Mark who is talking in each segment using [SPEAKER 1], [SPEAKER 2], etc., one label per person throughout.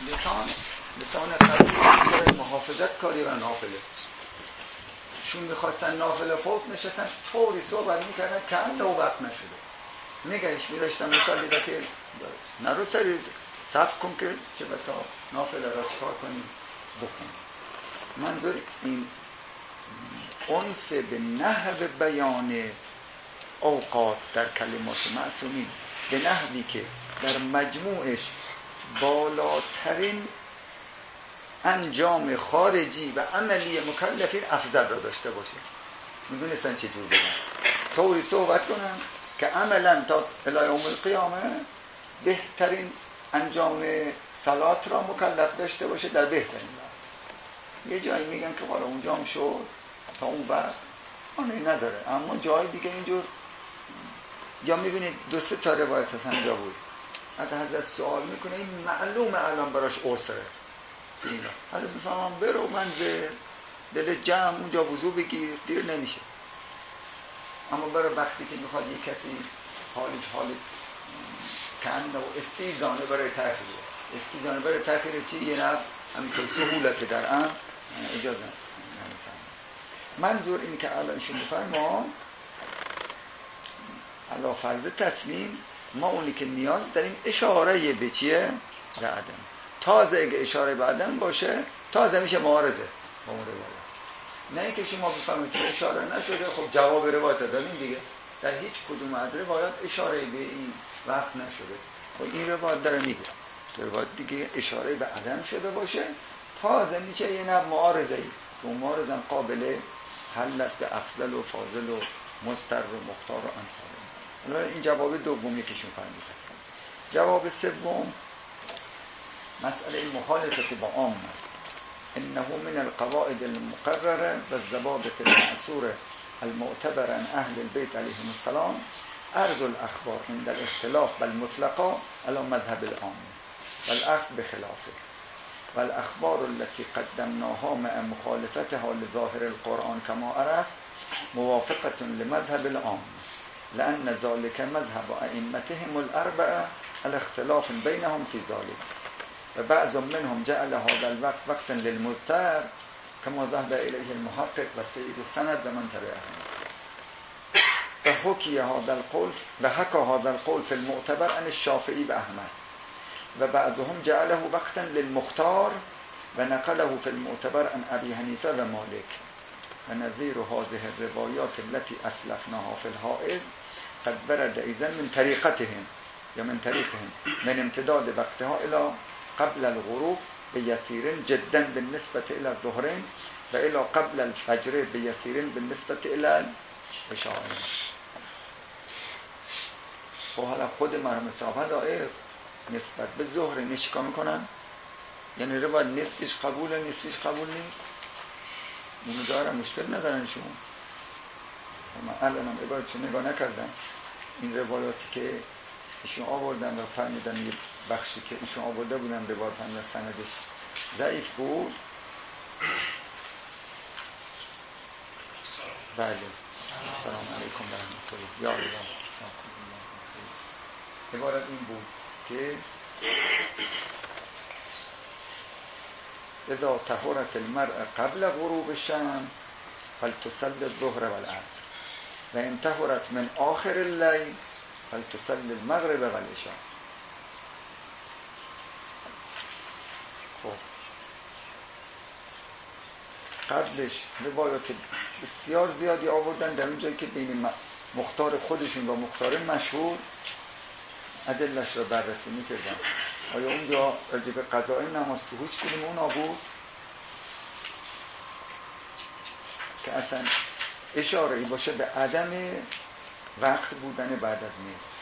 [SPEAKER 1] لسان قبیل محافظت کاری و نافله شون میخواستن نافله فوت نشستن فوری صحبت میکردن که هم نو وقت نشده نگهش میرشتن مثالی ده که نرو سری صبر کن که چه بسا نافله را چکار کنیم بکن. منظور این انس به نحو بیان اوقات در کلمات معصومین به نحوی که در مجموعش بالاترین انجام خارجی و عملی مکلفین افضل را داشته باشه. میدونستن چه جور بگن طوری صحبت کنن که عملا تا الهی یوم القیامه بهترین انجام صلات را مکلف داشته باشه در بهترین وقت. یه جایی میگن که حالا اونجا هم شد تا اون وقت آنی نداره، اما جای دیگه اینجور یا میبینید دوست تا روایت هست همجا بود از حضرت سوال میکنه این معلومه الان براش عسره دینا حالا بفهمم برو منزل دل جمع اونجا وضو بگیر دیر نمیشه، اما برای وقتی که میخواد یک کسی حالش حال کنده و استیزانه برای تأخیره استیزانه برای تأخیره چی؟ یه نفت همینطور سهولت در ام اجازه نمیفهم. منظور اینی که الان شما بفرما علا فرض تسلیم ما اونی که نیاز داریم اشاره به چیه؟ به عدم. تازه اگه اشاره به عدم باشه تازه میشه معارضه با اون روایت. نه اینکه شما بفهمید که اشاره نشده خب جواب روایت داریم دیگه. در هیچ کدوم از روایات اشاره به این وقت نشده. خب این روایت داره میگه روایت دیگه اشاره به عدم شده باشه تازه میشه یه نوع معارضه ای که اون معارضه هم قابل حل است به افضل و فاضل و مستر و مختار و امثال. این جواب دومی که شما فهمیدید. جواب سوم مسئله مخالفت با عام است. انه من القواعد المقرره و الضوابط المأثوره المعتبر عن اهل البيت عليهم السلام عرض الاخبار عند الاختلاف بالمطلقه على مذهب العام والاخذ بخلافه والاخبار التي قدمناها مع مخالفتها لظاهر القرآن كما عرف موافقه لمذهب العام لأن ذلك مذهب ائمتهم الاربعه الاختلاف بينهم في ذلك وبعض منهم جعل هذا الوقت وقتا للمضطر كما ذهب إليه المحقق وسيد السند ومن تبعهم وحكى هذا القول في المعتبر عن الشافعي وأحمد وبعضهم جعله وقتا للمختار ونقله في المعتبر عن أبي حنيفة ومالك ونظير هذه الروايات التي أسلفناها في الحائز قد ورد أيضا من طريقتهم من امتداد وقتها إلى قبل الغروب بيسير جدا بالنسبة إلى الظهرين وإلى قبل الفجر بيسير بالنسبة إلى العشاء. و حالا خود مرحوم صاحب دائر نسبت به ظهر نشکا میکنن، یعنی روایت نصفش قبوله نصفش قبول نیست. اونو دارن مشکل ندارن شما. من الانم عبارتشو نگاه نکردم. این روایاتی که ایشون آوردن و فهمیدن یه بخشی که ایشون آورده بودن روایت هم سندش ضعیف بود. بله سلام علیکم و رحمت الله. یا الله عبارت این بود که اذا طهرت المرء قبل غروب الشمس فلتصلي الظهر والعصر و ان طهرت من آخر الليل فلتصلي المغرب والعشاء. خب قبلش روایات بسیار زیادی آوردن در اون جایی که بین مختار خودشون و مختار مشهور ادلش را بررسی میکردن. آیا اونجا راجع به قضای نماز تو هیچ کدوم اونا بود که اصلا اشاره ای باشه به عدم وقت بودن بعد از نصف؟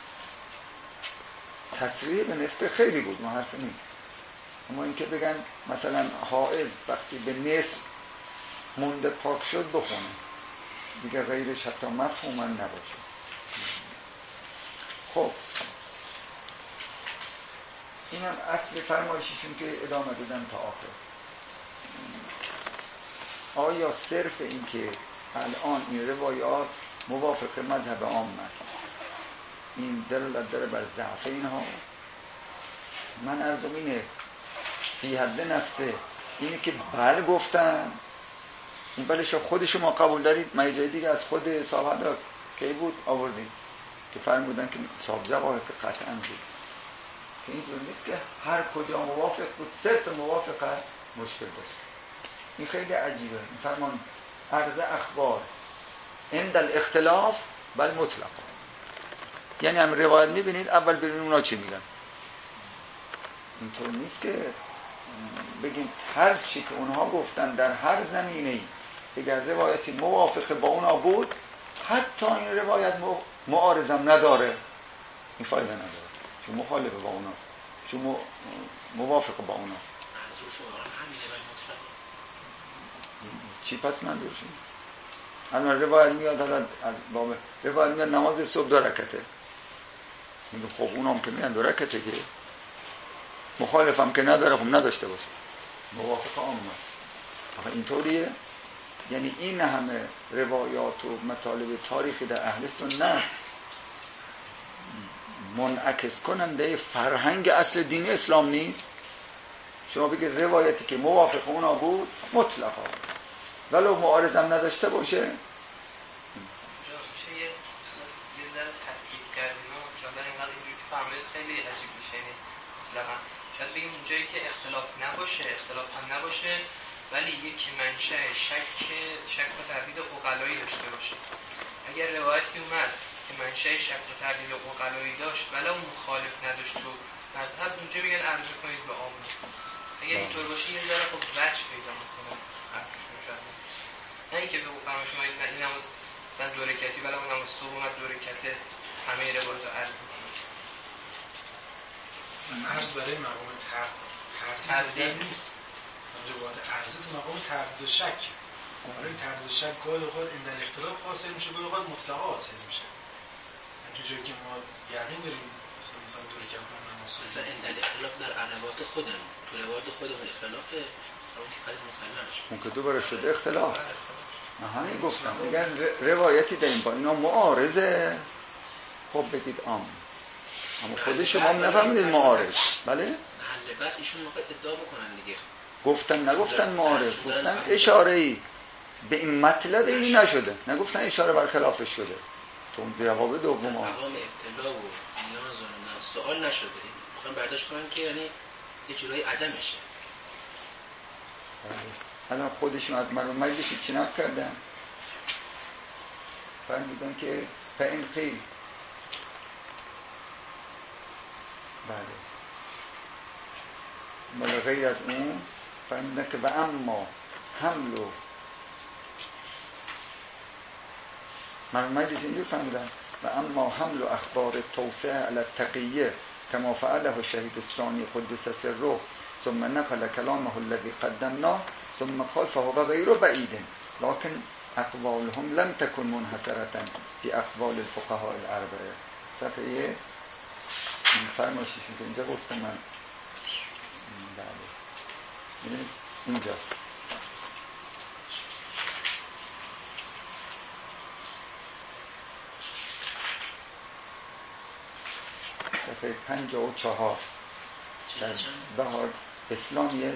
[SPEAKER 1] تصریح به نصف خیلی بود، ما حرف نیست. اما اینکه بگن مثلا حائض وقتی به نصف مونده پاک شد بخونه دیگه غیرش حتی مفهوما نباشه. خب این هم اصل فرمایششون که ادامه دادن تا آخر. آیا صرف این که الان این روایات موافق مذهب عام است این دلالت داره بر ضعف اینها؟ من عرضم اینه فی حد نفسه اینه که بله گفتن این بلش خود شما قبول دارید. من یه جای دیگه از خود صاحب کی بود آوردید که فرمودن که صاحب جواب که قطعا بود که اینجور نیست که هر کجا موافق بود صرف موافقت مشکل داشت. این خیلی عجیبه. این فرمان عرض اخبار عند الاختلاف بل مطلقا، یعنی هم روایت میبینید اول ببینید اونا چی میگن. اینطور نیست که بگیم هر چی که اونها گفتن در هر زمینه‌ای اگر روایتی موافق با اونا بود حتی این روایت معارضم نداره، این فایده نداره چون مخالف با اوناست، چون موافق با اوناست. چی پس من دورشیم؟ الان روایت میاد از باب روایت میاد نماز صبح 2 رکعته، میگه خب اونام که میان 2 رکعته که مخالفم که نداره خب نداشته باشه، موافق عامه. آخه اینطوریه؟ یعنی این همه روایات و مطالب تاریخی در اهل سنت منعکس کننده فرهنگ اصل دین اسلام نیست. شما بگید روایتی که موافق اونا بود مطلقا ولو معارضم نداشته باشه
[SPEAKER 2] یه ذره تصدیق کردیم شاید اینقدر اینجوری که فرمایید خیلی عجیب میشه. یعنی مطلقا شاید بگیم اونجایی که اختلاف نباشه، اختلاف هم نباشه ولی یک منشأ شک و تردید عقلایی داشته باشه. اگر روایتی اومد که منشأ شک و تردید عقلایی داشت ولو مخالف نداشت و مذهب اونجا بگن عرضه کنید به عامه. اگر اینطور باشه یه ذره خب وجه پیدا میکنه حرفشون شاید نیست. نه اینکه به فرمایش ما این نماز مثلا 2 رکعتی ولی اون نماز صبح اومد 2 رکعته همه روایت رو عرض میکنه.
[SPEAKER 3] عرض برای مقام تردید نیست. روایت عرضه تو مقام تردید و شک. برای تردید و شک گاهی اوقات این در اختلاف حاصل میشه، گاهی اوقات مطلقا حاصل میشه. تو جایی که ما یقین داریم مثلا 2 رکعت نماز صبح
[SPEAKER 4] مثلا این در اختلاف در روایت خودمون، تو روایت خودمون اختلافه اون
[SPEAKER 1] که دوباره شده اختلاف. همین گفتم میگن روایتی داریم با اینا معارضه، خب بگید عام، اما خود شما نفهمیدید معارض. بله
[SPEAKER 4] محل بس ایشون موقع ادعا بکنن دیگه
[SPEAKER 1] گفتن نگفتن معارض، گفتن اشاره‌ای به این مطلب این نشده، نگفتن اشاره بر خلافش شده. تو اون جواب دوم
[SPEAKER 4] مقام اطلاع و نیاز و سوال نشده، میخوان برداشت کنن که یعنی یه جورایی عدمشه.
[SPEAKER 1] الان خودشون از مرحوم مجلسی چی نقل کردن؟ فرمودن که فإن قیل بله غیر از اون فرمودن که و اما حمل و مرحوم مجلسی اینجور فرمودن و اما حمل و اخبار توسعه علی التقیه کما فعله الشهید الثانی قدس سره ثم نقل کلامه الذي قدمناه ثم قال فهو غیر بعید لكن اقوالهم لم تكن منحصرة في اقوال الفقهاء الاربعه. صفحه فرمایشی که اینجا گفتم من بله اینجا صفحه 54 در بهار اسلامی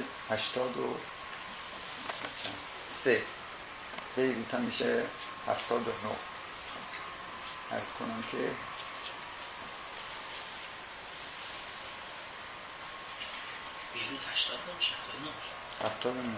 [SPEAKER 1] 83 بیروت هم میشه 79. عرض کنم که
[SPEAKER 4] بیروت 80 میشه
[SPEAKER 1] 79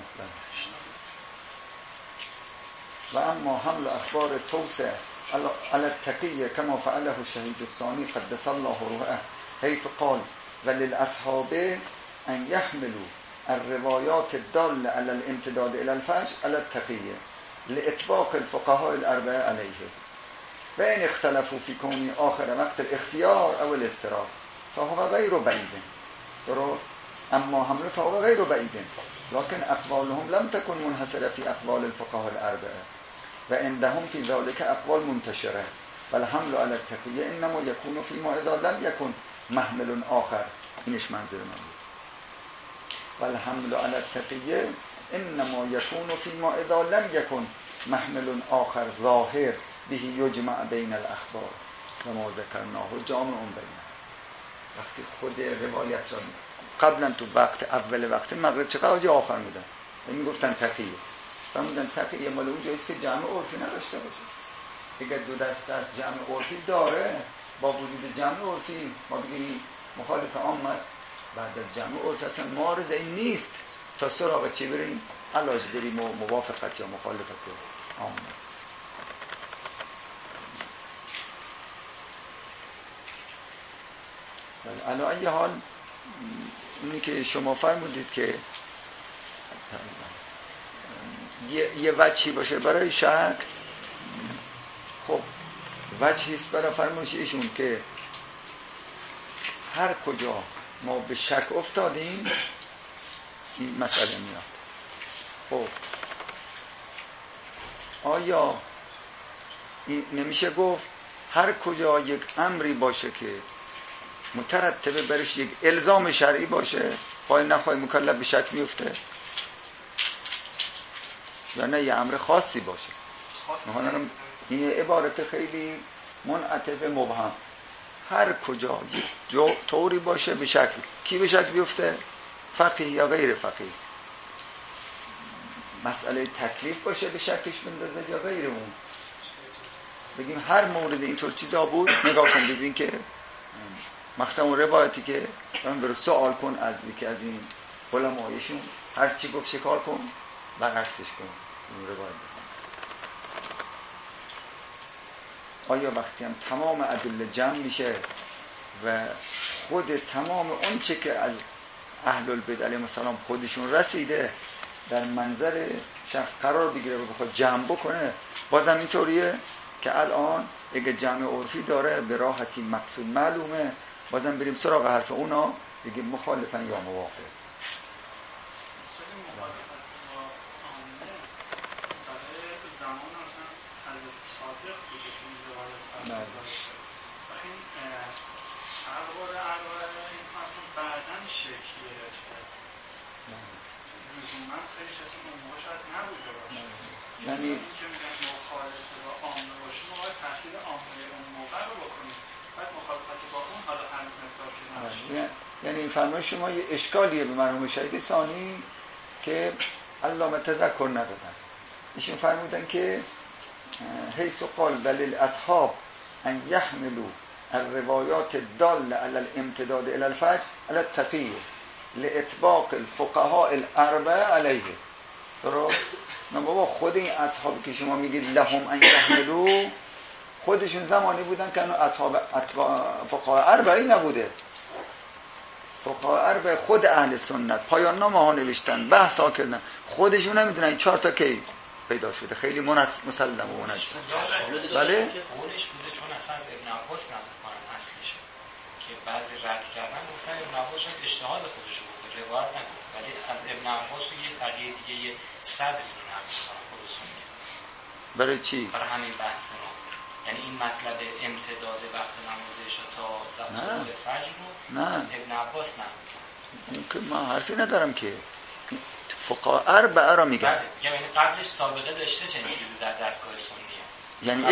[SPEAKER 1] و اما حمل اخبار توسع على التقیه کما فعله الشهید الثانی قدس الله روحه حيث قال وللأصحاب ان يحملوا الروايات الدالة على الامتداد الى الفجر على التقية لإطباق الفقهاء الأربعة عليه وإن اختلفوا في كون آخر وقت الاختيار أو الاضطرار فهو غير بعيد. درست؟ اما حمل فهو غير بعيد لكن أقوالهم لم تكن منحصرة في أقوال الفقهاء الأربعة وعندهم في ذلك أقوال منتشرة والحمل على التقية إنما يكون فيما إذا لم يكن محمل آخر. اینش منظور من بود. والحمل على التقیه انما يكون فيما اذا لم يكن محمل آخر ظاهر به يجمع بين الاخبار و ما ذکرناه جامع بینه. وقتی خود روایت را قبلا تو اول وقت مغرب چقدر جا آخر میدن میگفتن تقیه فرمودن تقیه مال اون جاییست که جمع عرفی نداشته باشه. اگر دو دست از جمع عرفی داره با وجود جمع عرفی ما بگیم مخالف عام است، بعد از جمع عرفی اصلا معارضه این نیست تا سراغ چی بریم؟ علاج بریم و موافقت یا مخالفت عام است. علی ای حال اینی که شما فرمودید که یه وجهی باشه برای شک، خب وجهی است برای فرمایش ایشون که هر کجا ما به شک افتادیم این مسئله میاد. خب آیا این نمیشه گفت هر کجا یک امری باشه که مترتبه برش یک الزام شرعی باشه خواهی نخواهی مکلف به شک میفته یا نه یه امر خاصی باشه؟ این عبارت خیلی منعطف مبهم. هر کجا یک طوری باشه به شک، کی به شک بیفته؟ فقیه یا غیر فقیه؟ مسئله تکلیف باشه به شکش بندازه یا غیر اون؟ بگیم هر مورد اینطور چیزا بود نگاه کن ببین که مخصوصا اون روایتی که من برو سوال کن از یکی از این علمایشون هر چی گفت شکار کن برعکسش کن. اون روایت آیا وقتی هم تمام ادله جمع میشه و خود تمام اون چه که از اهل البدع علیهم السلام خودشون رسیده در منظر شخص قرار بگیره و بخواد جمع بکنه، بازم اینطوریه که الان اگه جمع عرفی داره به راحتی مقصود معلومه، بازم بریم سراغ حرف اونا بگیم مخالفن یا موافق. یعنی یعنی این فرمایش شما یه اشکالیه به مرحوم شهید ثانی که علامه تذکر ندادن. ایشون فرمودن که حیث قال بل اصحاب ان يحملوا الروایات الداله على الامتداد الى الفجر على التقیه لاطباق الفقهاء الاربعه علیه. درست؟ نه بابا خود این اصحاب که شما میگید لهم ان يحملوا خودشون زمانی بودن که اصحاب فقهاء اربعه نبوده. فقهاء اربعه خود اهل سنت پایان نامه ها نوشتن، بحث ها کردن، خودشون نمیدونن این 4 تا کی پیدا شده. خیلی مسلمه و منجم. بله
[SPEAKER 5] قولش بوده چون اصلا از ابن عباس نقل کنن اصلشه که بعضی رد کردن گفتن ابن عباس شاید اجتهاد خودش بوده روایت نگفت، ولی از ابن عباس و یه فقیه دیگه یه صدری رو نقل کنن خود سنی.
[SPEAKER 1] برای چی؟
[SPEAKER 5] برای همین بحث ما، یعنی این مطلب امتداد وقت نماز عشا تا زمان فجر رو از ابن عباس نقل کنن.
[SPEAKER 1] که من حرفی ندارم که فقهاء اربعه را میگن.
[SPEAKER 5] یعنی قبلش سابقه داشته چنین چیزی در دستگاه سنیه،
[SPEAKER 1] یعنی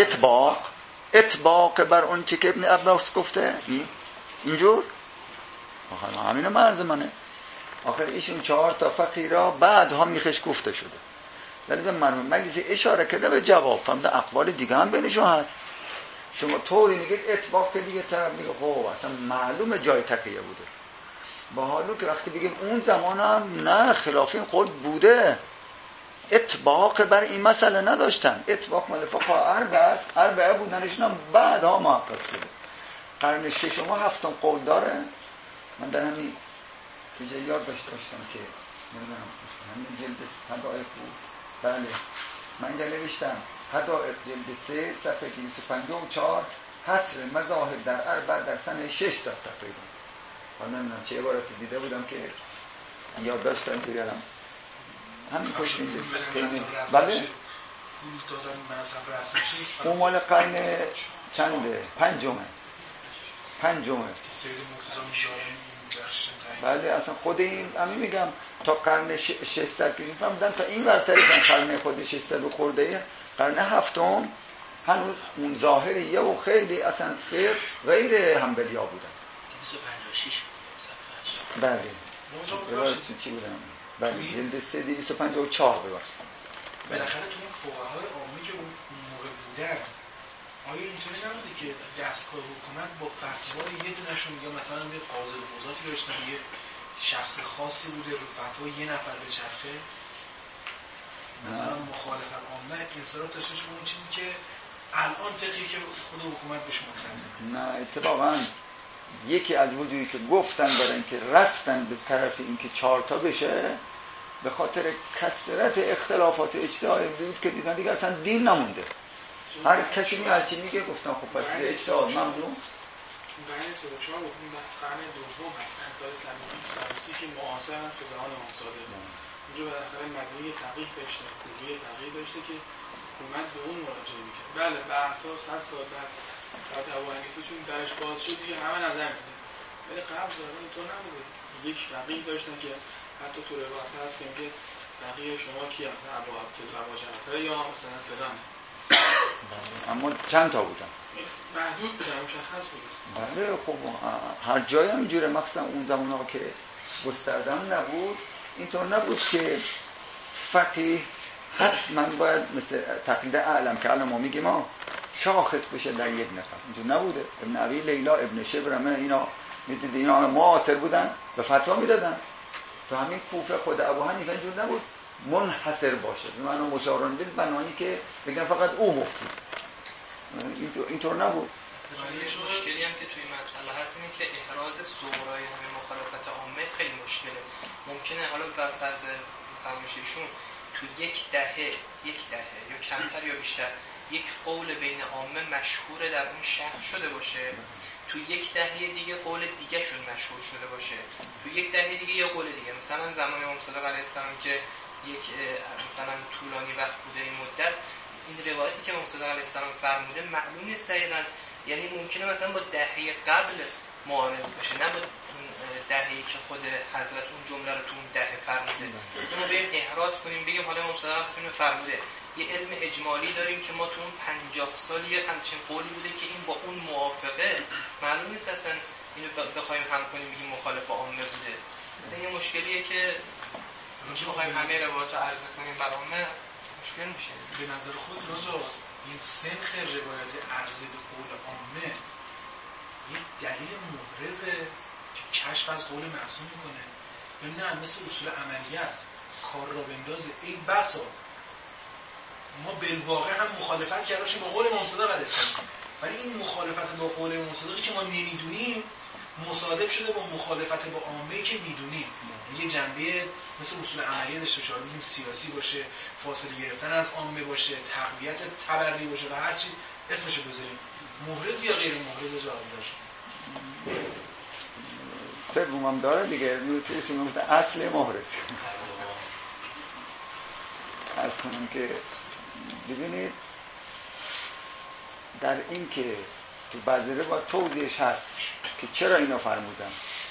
[SPEAKER 1] اطباق بر اون چی که ابن عباس گفته اینجور. آخر همینو مرز منه. آخر ایشون 4 تا فقیه را بعدها میخش گفته شده. در مرحوم مجلسی اشاره کرده به جواب فهمده اقوال دیگه هم بینشون هست. شما طوری میگید اطباق که دیگه طرف میگه خب اصلا معلومه جای تقیه بوده، با حالو که وقتی بگیم اون زمان هم نه خلافین خود بوده، اطباق بر این مسئله نداشتن. اطباق مال فقهاء اربعه است، اربعه بودنشون هم بعدها محقق شده. قرن 6 و 7 قول داره. من در همین کجا یاد داشتم که نمیدونم همین جلد حدائق بود. بله من اینجا نوشتم حدائق جلد 3 صفحه 254 حصر مذاهب در اربع در سنه 600 تقریبا. حالا نمیدونم چه عبارتی دیده بودم که یاد داشتم بیارم همین کشت اینجا. بله
[SPEAKER 3] پول دادن مذهب رسمی چیست؟
[SPEAKER 1] اون مال قرن چنده؟ پنجمه.
[SPEAKER 3] سید مرتضی می‌دارن.
[SPEAKER 1] بله اصلا خود این همین میگم تا قرن 600 که فهمیدن تا این ورتریدن قرن خود 600 و خورده قرن 7 هنوز اون ظاهریه و خیلی اصلا غیر حنبلیا بودن.
[SPEAKER 4] 256
[SPEAKER 1] بله روایتون چی بودم؟ بله جلد 354 ببخشید.
[SPEAKER 3] بالاخره تو اون فقهای عامی که اون موقع بودن آیا اینطوری نبوده که دستگاه حکومت با فتوای یه دونشون یا مثلا یه قاضی قضاتی داشتن یه شخص خاصی بوده رو فتوا یه نفر به چرخه مثلا مخالف عامه انصراف داشته باشه اون چیزی که الان فکری که خود حکومت بهش ملتزمه؟
[SPEAKER 1] نه اتفاقا یکی از وجودی که گفتن برای اینکه رفتن به طرف اینکه 4 تا بشه به خاطر کثرت اختلافات اجتماعی بود که دیدن دیگه اصلا دین نمونده. هر کسی هرچی میگه گفتن خب پس دیگه اجتهاد ممنوع.
[SPEAKER 6] برای 34 اون بحث قرن دوم هست از سال سنوسی که معاصر هست به زمان امام صادق. اونجا بالاخره مدنی تغییر داشته، کوفی تغییر داشته که حکومت به اون مراجعه میکرد. بله بعدها 100 سال بعد ابو حنیفه چون درش باز شد دیگه همه نظر میدن. ولی قبل زمان تو نبوده. یک فقیه داشتن که حتی تو روایت هست که میگه فقیه شما کیه؟ ابو عبدالله ابو جعفر یا مثلا فلان.
[SPEAKER 1] اما چند تا بودن؟
[SPEAKER 6] محدود بودن، مشخص بود.
[SPEAKER 1] بله خب هر جایی هم اینجوره، مخصوصا اون زمان‌ها که گستردن نبود اینطور نبود که فقیه حتما باید مثل تقلید اعلم که الان ما میگیم ما شاخص بشه در یک نفر. اینجور نبوده. ابن ابی لیلا، ابن شبرمه اینا میدید اینا معاصر بودن به فتوا میدادن. تو همین کوفه خود ابو حنیفه اینجور نبود منحصر باشه به معنی مشاوران دل بنایی که بگن فقط او مفتی است. اینطور نبود.
[SPEAKER 2] مشکلی هم که توی مسئله هست اینه که احراز صغرای همه مخالفت عامه خیلی مشکله. ممکنه حالا بر فرض فرمایششون تو یک دهه یا کمتر یا بیشتر یک قول بین عامه مشهور در اون شهر شده باشه، تو یک دهه دیگه قول دیگه شون مشهور شده باشه، تو یک دهه دیگه یا قول دیگه. مثلا زمان امام صادق علیه السلام که یک مثلا طولانی وقت بوده این مدت، این روایتی که امام صادق علیه السلام فرموده معلوم نیست دقیقاً، یعنی ممکنه مثلا با دهه قبل معارض باشه نه با دهه‌ای که خود حضرت اون جمله رو تو اون دهه فرموده. مثلا ما بریم احراز کنیم بگیم حالا امام صادق علیه السلام فرموده، یه علم اجمالی داریم که ما تو اون 50 سال یه همچین قولی بوده که این با اون موافقه، معلوم نیست اصلا اینو بخوایم هم کنیم بگیم مخالف عامه بوده. مثلا یه مشکلیه که بخوایم همه روایات رو عرضه کنیم بر عامه مشکل میشه.
[SPEAKER 3] به نظر خود راجع این سنخ روایت عرضه به قول عامه یک دلیل محرزه که کشف از قول معصوم میکنه یا نه مثل اصول عملیات کار را بندازه؟ ای بسا ما بالواقع هم مخالفت کردیم با قول امام صادق علیه السلام، ولی این مخالفت با قول امام صادقی که ما نمیدونیم مصادف شده با مخالفت با عامه‌ای که میدونیم. یه جنبه مثل اصول عملیه داشته باشه، بگیم سیاسی باشه، فاصله گرفتن از عامه باشه، تقویت تبری باشه و هر چی اسمشو بذاریم. محرز یا غیر محرز اجازه داشت.
[SPEAKER 1] سوم هم داره دیگه، توش میگه اصل محرز. از کنم که ببینید در این که تو بعضی روایات توضیحش هست که چرا اینا فرمودن،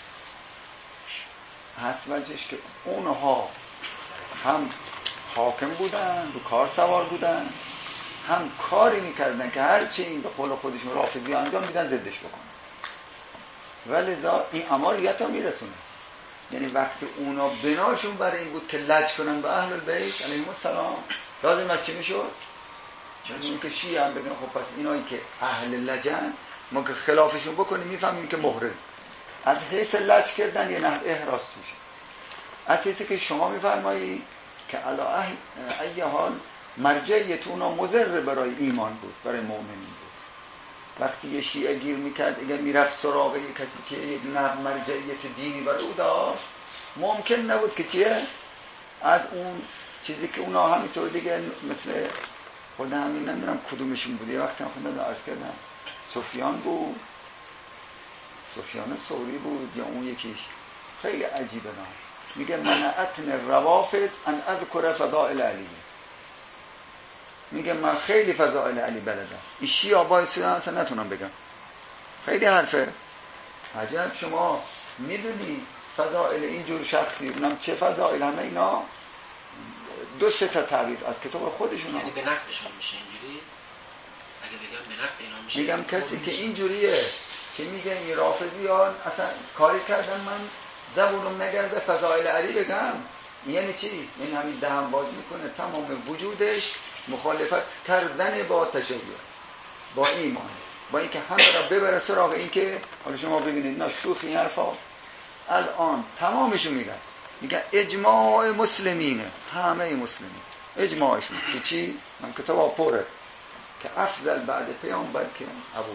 [SPEAKER 1] هست وجهش که اونها هم حاکم بودن، رو کار سوار بودن، هم کاری میکردن که هرچی این به قول خودشون رافضی انجام میدن زدش بکنن و لذا این اماریت ها میرسونه. یعنی وقتی اونا بناشون برای این بود که لج کنن به اهل البیت علیهم السلام، لازم از چی میشد؟ چون که شیعه هم بگن خب پس اینایی که اهل لجن ما که خلافشون بکنیم میفهمیم که محرز. از حیث لج کردن یه نحو احراز توشه، از حیث که شما میفرمایی که علا ای حال مرجعیت اونا مضر برای ایمان بود، برای مؤمنین بود. وقتی یه شیعه گیر میکرد اگر میرفت سراغ یه کسی که یک نحو مرجعیت دینی برای او داشت، ممکن نبود که چیه؟ از اون چیزی که اونا همینطور دیگه مثل خود همین نمیدونم کدومشون بود، یه وقتی هم خودم عرض کردم سفیان بود، سفیان ثوری بود یا اون یکیش خیلی عجیبه نه، میگه منعتن روافض ان اذکر فضائل علی، میگه من خیلی فضائل علی بلدم، این شیعه باعث شدن اصلا نتونم بگم. خیلی حرفه عجب. شما میدونی فضائل اینجور شخصی اونم چه فضائل، همه اینا 2-3 تا تعبیر از کتاب خودشون.
[SPEAKER 4] یعنی به نفعشون میشه اینجوری؟ اگه بگم به نفع اینا میشه،
[SPEAKER 1] میگم کسی که اینجوریه که میگن این رافضیان اصلا کاری کردن من زبونم نگرده فضائل علی بگم. یعنی چی؟ یعنی همین دهن باز میکنه تمام وجودش مخالفت کردن با تشیع، با ایمان، با اینکه همه را ببره سراغ این که حالا شما ببینید نه شوخی این حرفا الان تمامشو میگن اجماع مسلمینه، همه مسلمین اجماعشون که چی؟ من کتاب پره که افضل بعد پیامبر که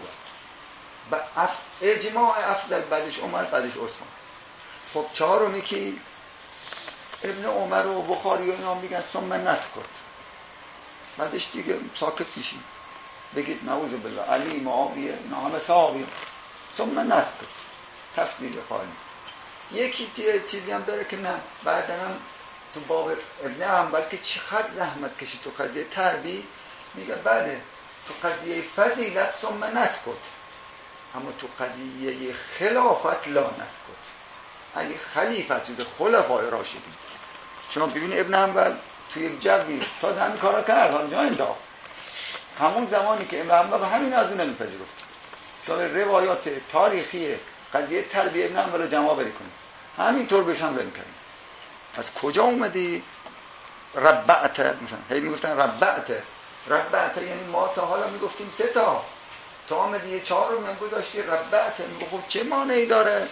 [SPEAKER 1] ابوبکر، اجماع افضل بعدش عمر، بعدش عثمان. خب چهارمی کی؟ ابن عمر و بخاری و اینا میگن ثم نسکت، بعدش دیگه ساکت میشیم بگید نعوذ بالله علی معاویه اینا همه صحابی، ثم نسکت تفصیل خالی. یکی چیزی هم داره که نه بعدا هم تو باب ابن حنبل که چقدر زحمت کشید تو قضیه تربیت، میگه بله تو قضیه فضیلت ثم نسکت، اما تو قضیه خلافت لا نسکت. علی خلیفه چیز خلفای راشدین. شما ببینید ابن حنبل توی یک جوی تا همین کارا کرد، حالا جا انداخت همون زمانی که ابن حنبل همین از اون نمیپذیرفت. شما روایات تاریخی قضیه تربیت ابن حنبل رو جمع بری کنید، همینطور بهش هم بریم کنید. از کجا اومدی؟ ربعت مثلا هی میگفتن ربعت یعنی ما تا حالا میگفتیم 3 تا آمدی یه 4 رو گذاشتی ربعت. میگه خب چه مانعی داره؟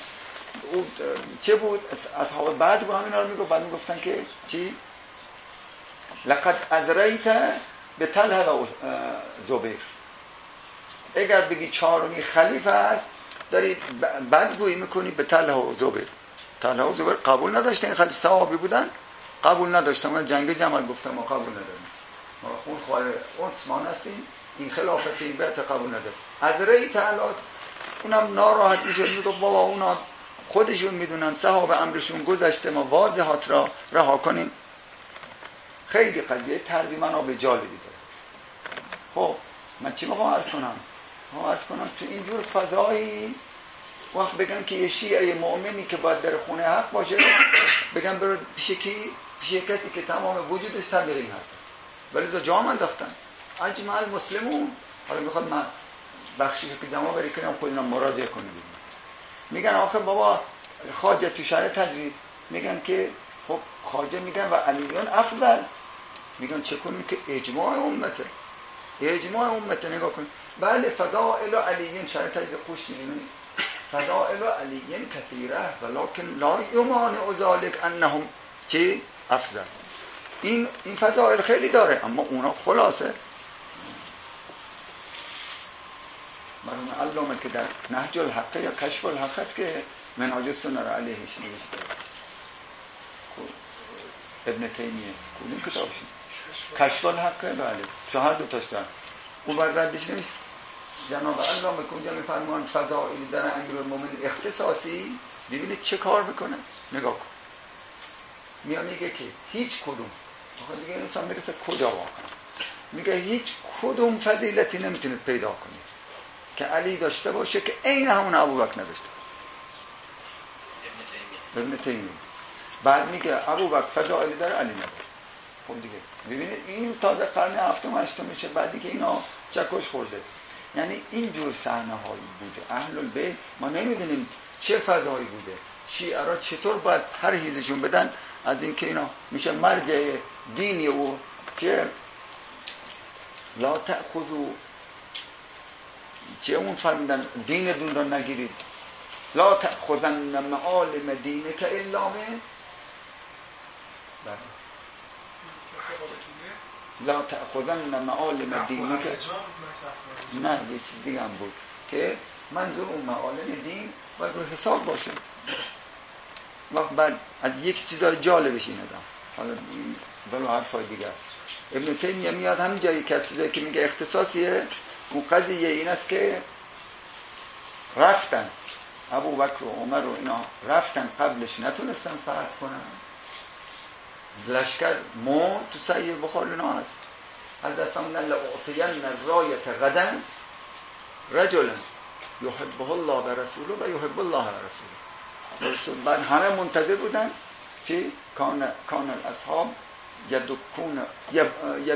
[SPEAKER 1] چه بود؟ اصحاب بعد با همینا رو میگفت، بعد میگفتن که چی؟ لقد ازریت به طلحه و زبیر. اگر بگی 4می خلیفه است داری بدگویی میکنی به طلحه و زبیر. طلحه و زبیر قبول نداشتن، خیلی صحابی بودن قبول نداشتن، من جنگ جمل گفتم ما قبول نداریم، ما اون خواهر عثمان هستیم، این خلافت این بیعت قبول نداریم. ازریت علات اونم ناراحت میشه، میگه بابا اونا خودشون میدونن صحابه امرشون گذشته، ما واضحات را رها کنیم. خیلی قضیه تربیت منو به جالبی داره. خب من چی میخوام عرض کنم؟ تو اینجور فضایی وقت بگن که یه شیعه مؤمنی که باید در خونه حق باشه بگن برو پیش کسی که تمام وجودش تبلیغ این حرف، ولی جا من دفتن اجمع المسلمون. حالا میخواد من بخشی که جمع بری کنم خودینا مراجعه کنیم. میگن آخه بابا خواجه تو شرح تجرید میگن که خب خواجه میگن و علیون افضل، میگن چه کنیم که اجماع امته نگاه کنیم. بله فضائل علیین شرح تجرید خوش میبینید فضائل علیین کثیره ولکن لا یمانع ذلک انهم چه افضل. این فضائل خیلی داره اما اونا خلاصه مرحوم علامه که در نهج الحق یا کشف الحق است که منهاج السنه را علیهش نوشته. ابن تیمیه کدوم کتابش؟ کشف الحق. بله شهر 2 تاش دارن. اون بردش نمیشه. جناب علامه کنجا میفرمان فضائل در امیرالمومنین اختصاصی. ببینید چه کار میکنه، نگاه کن. میگه که هیچ کدوم آخه دیگه انسان میرسه کجا واقعا، میگه هیچ کدوم فضیلتی نمیتونید پیدا کنید که علی داشته باشه که عین همون ابوبکر نداشته. ابن تیمیه بعد میگه ابوبکر فضائلی داره علی نداره. خب دیگه ببینید این تازه قرن 7 و 8 میشه، بعدی که اینا چکش خورده. یعنی اینجور صحنه هایی بوده. اهل البیت ما نمیدونیم چه فضایی بوده، شیعه را چطور باید پرهیزشون بدن از اینکه اینا میشه مرجع دینی و که لا تأخذوا چه اون فرمودن دین دون را نگیرید، لا تأخذن معالم دینک الا من لا تأخذن معالم دینک. نه یه چیز دیگه هم بود که منظور اون معالم دین باید رو حساب باشه. وقت بعد از یک چیزای جالبش این ادام حالا ولو حرفای دیگه ابن تیمیه میاد همین جایی که چیزایی که میگه اختصاصیه. اون قضیه این است که رفتن ابوبکر و عمر و اینا رفتن قبلش نتونستن فتح کنن، لشکر تو صحیح بخاری اینا هست حضرت فرمودن لأعطین الرایة غدا رجلا یحبه الله و رسوله و یحب الله و رسوله. بعد همه منتظر بودن چی؟ کان الاصحاب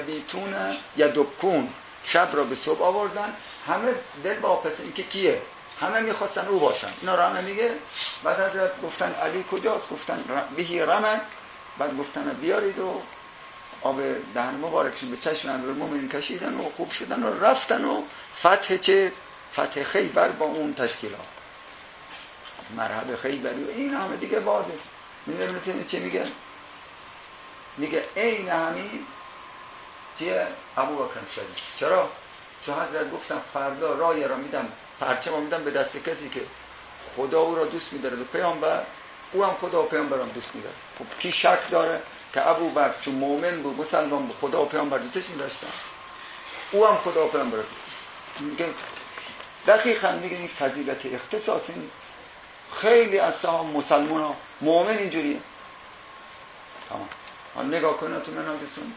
[SPEAKER 1] یبیتون یدکون، شب را به صبح آوردن، همه دل با پس این که کیه؟ همه میخواستن او باشن. اینا رو همه میگه. بعد حضرت گفتن علی کجاست؟ گفتن بهی رمک. بعد گفتن بیارید و آب دهن مبارکشون به چشم امیرالمومنین کشیدن و خوب شدن و رفتن و فتح خیبر با اون تشکیلات، مرحب خیبری و این همه دیگه واضحه. میدونید چه میگه؟ میگه این همین چیه؟ ابوبکر شدید. چرا؟ چون حضرت گفتم فردا رای را میدم، پرچم میدم به دست کسی که خدا او را دوست می‌داره و پیامبر، او هم خدا و پیامبر هم دوست می‌داره. خب کی شک داره که ابوبکر چون مؤمن بود، مسلمان بود، خدا و پیامبر دوستش می‌داشتن، او هم خدا و پیامبر دوست میگه. دقیقاً میگه این فضیلت اختصاصی نیست. خیلی از صحابه مسلمان‌ها مؤمن اینجوریه. تمام. حالا نگاه کنید تو مناجسون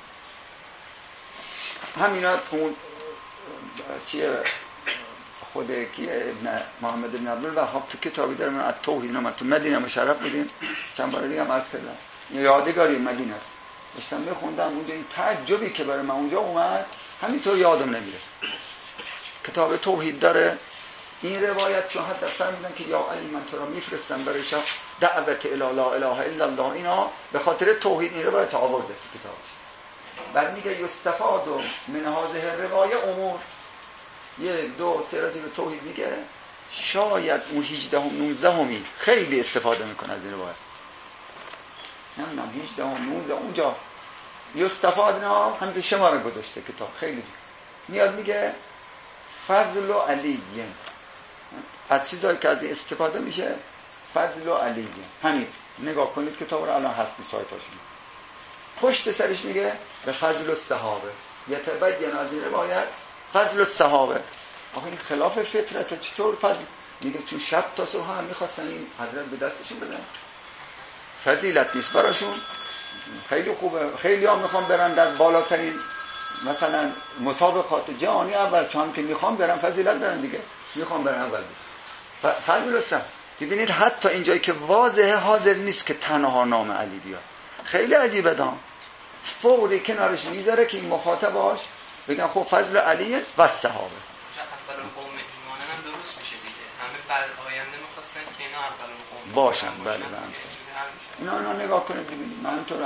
[SPEAKER 1] همینا اون چیه خود کیه ابن محمد ابن عبدالوهاب تو کتابی داره من از توحید نامه تو مدینه مشرف بودیم چند بار دیگه هم عرض کردم یادگاری مدینه است داشتم میخوندم اونجا این تعجبی که برای من اونجا اومد همینطور یادم نمیره. کتاب توحید داره این روایت چون حتی فرمودن که یا علی من تو را میفرستم برای شب دعوت الی لا اله الا الله، اینا به خاطر توحید این روایت آورده تو کتابش. بعد میگه یستفاد من هذه روایه امور، یه دو سه راجع به توحید میگه، شاید اون 18 هم 19 خیلی استفاده میکنه از این روایت، نمیدونم 18 هم 19 اونجا یستفاد نه همین شماره گذاشته کتاب خیلی میاد میگه فضل علی، از چیزایی که از این استفاده میشه فضل علی. همین نگاه کنید کتاب رو الان هست تو سایتاشون، پشت سرش میگه به فضل الصحابه، یتبین از این روایت فضل الصحابه. آخه این خلاف فطرت، چطور فضل؟ میگه چون شب تا صبح هم میخواستن این حضرت به دستشون بدن، فضیلت نیست براشون. خیلی خوبه، خیلی هم میخوام برن در بالاترین مثلا مسابقات جهانی اول، چون که میخوام برن فضیلت برن دیگه، میخوام برن اول فضل الصحابه. ببینید حتی اینجایی که واضحه حاضر نیست که تنها نام علی بیاد، خیلی عجیبه دام فوری کنارش میذاره که این مخاطباش بگن خب فضل علی و صحابه.
[SPEAKER 2] اول قوم ایمانن هم درست میشه دیگه، همه بعد آینده میخواستن که اینا اول قوم
[SPEAKER 1] باشن. بله اینا نگاه کنید ببینید.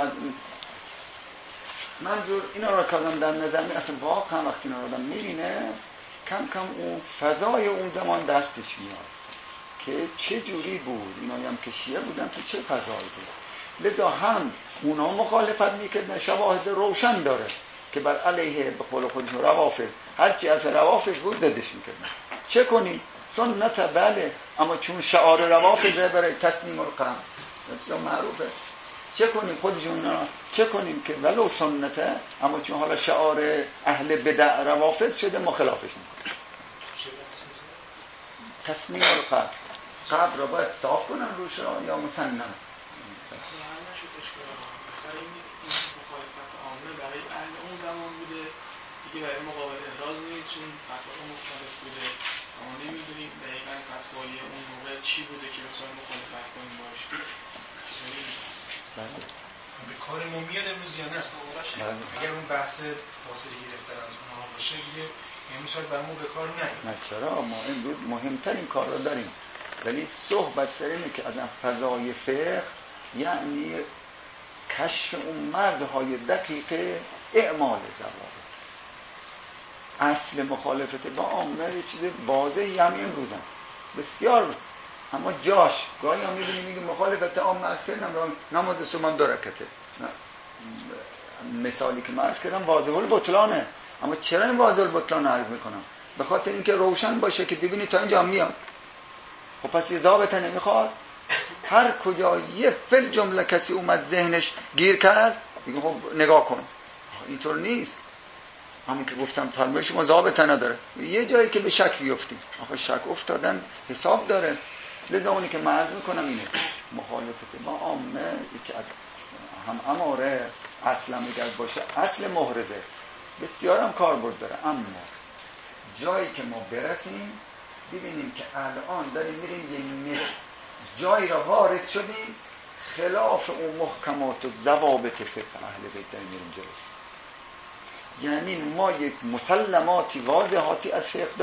[SPEAKER 1] منظور اینا رو کردم در نظر می اصلا واقعا وقتی اینا رو آدم میبینه کم کم اون فضای اون زمان دستش میاد که چه جوری بود، اینا هم که شیعه بودن تو چه فضایی بود. لذا هم اونا مخالفت میکردن، شواهد روشن داره که بر علیه به قول خودشون روافض هرچی از روافض بود دادش میکردن. چه کنیم؟ سنت بله، اما چون شعار روافضه برای تسلیم القلب بسیار معروفه، چه کنیم؟ خودشون اونا چه کنیم که ولو سنته، اما چون حالا شعار اهل بدع روافض شده ما خلافش میکنیم. تسلیم القلب، قلب را باید صاف کنن روش را یا مسنن.
[SPEAKER 6] مخالفت عامه برای اهل اون زمان بوده دیگه، برای مقابل احراز نیست چون فتوا مختلف بوده. ما نمیدونیم دقیقاً فتوای اون موقع چی بوده که مثلا مخالفت کنیم باشه.
[SPEAKER 3] اصلا به کار ما میاد امروز یا نه؟ اگر اون بحث فاصله گرفتن از اونها باشه دیگه امروز شاید برامون به کار نیاد.
[SPEAKER 1] نه چرا، ما امروز مهمترین کار رو داریم، ولی صحبت سر اینه که از فضای فقه یعنی کشف اون مرزهای دقیق اعمال ضوابط. اصل مخالفت با عامه یه چیز واضحی همین امروز هم بسیار، اما جاش گاهی هم می‌بینیم میگه مخالفت عامه اصل نماز صبح 2 رکعته. مثالی که من عرض کردم واضح البطلانه، اما چرا این واضح البطلان عرض میکنم؟ به خاطر اینکه روشن باشه که ببینید تا اینجا میاد. خب پس یه ضابطه نمیخواد؟ هر کجا یه فل جمله کسی اومد ذهنش گیر کرد میگه خب نگاه کن، اینطور نیست. همین که گفتم فرمایش شما ضابطه نداره، یه جایی که به شک بیفتیم. آخه شک افتادن حساب داره. لذا اونی که من عرض میکنم اینه مخالفت با عامه یکی از هم اماره اصلا اگر باشه اصل محرزه بسیار هم کاربرد داره، اما جایی که ما برسیم ببینیم که الان داریم میریم یه جایی را وارد شدیم خلاف اون محکمات و ضوابط فقه اهل بیت داریم میریم جلو. یعنی ما یک مسلماتی واضحاتی از فقه داریم،